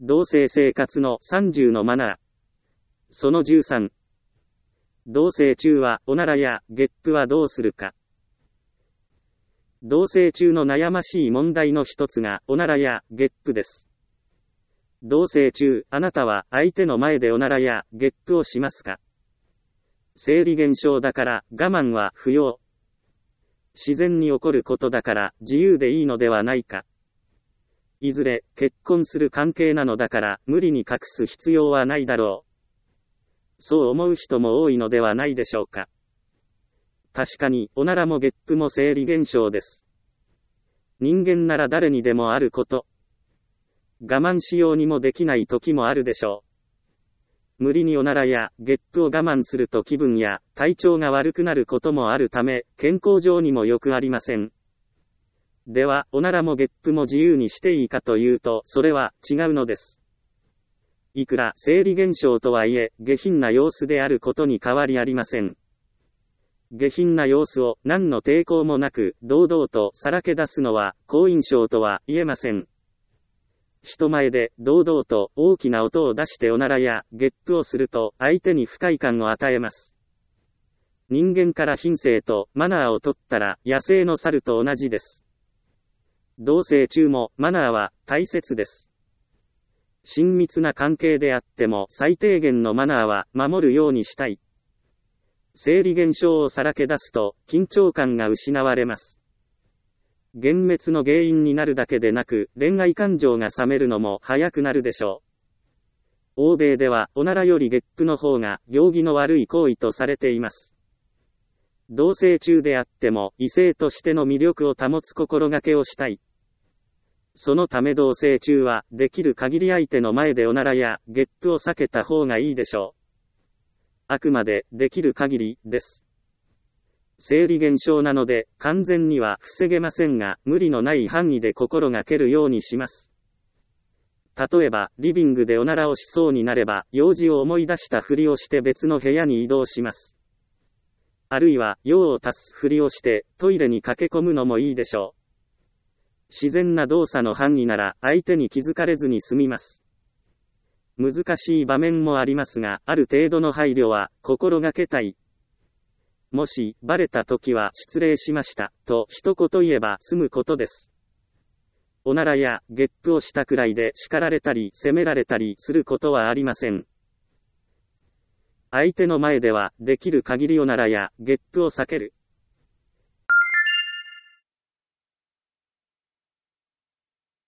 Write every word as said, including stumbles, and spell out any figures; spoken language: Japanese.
同棲生活のさんじゅうのマナー。そのじゅうさん。同棲中はおならやゲップはどうするか。同棲中の悩ましい問題の一つがおならやゲップです。同棲中、あなたは相手の前でおならやゲップをしますか？生理現象だから我慢は不要。自然に起こることだから自由でいいのではないか。いずれ結婚する関係なのだから無理に隠す必要はないだろう。そう思う人も多いのではないでしょうか。確かにおならもゲップも生理現象です。人間なら誰にでもあること。我慢しようにもできない時もあるでしょう。無理におならやゲップを我慢すると気分や体調が悪くなることもあるため、健康上にもよくありません。では、おならもゲップも自由にしていいかというと、それは違うのです。いくら生理現象とはいえ、下品な様子であることに変わりありません。下品な様子を何の抵抗もなく、堂々とさらけ出すのは、好印象とは言えません。人前で堂々と大きな音を出しておならやゲップをすると、相手に不快感を与えます。人間から品性とマナーを取ったら、野生の猿と同じです。同棲中もマナーは大切です。親密な関係であっても最低限のマナーは守るようにしたい。生理現象をさらけ出すと緊張感が失われます。幻滅の原因になるだけでなく恋愛感情が冷めるのも早くなるでしょう。欧米ではおならよりゲップの方が行儀の悪い行為とされています。同棲中であっても異性としての魅力を保つ心がけをしたい。そのため同棲中はできる限り相手の前でおならやゲップを避けた方がいいでしょう。あくまでできる限りです。生理現象なので完全には防げませんが、無理のない範囲で心がけるようにします。例えばリビングでおならをしそうになれば用事を思い出したふりをして別の部屋に移動します。あるいは用を足すふりをしてトイレに駆け込むのもいいでしょう。自然な動作の範囲なら相手に気づかれずに済みます。難しい場面もありますが、ある程度の配慮は心がけたい。もしバレた時は失礼しましたと一言言えば済むことです。おならやゲップをしたくらいで叱られたり責められたりすることはありません。相手の前ではできる限りおならやゲップを避ける。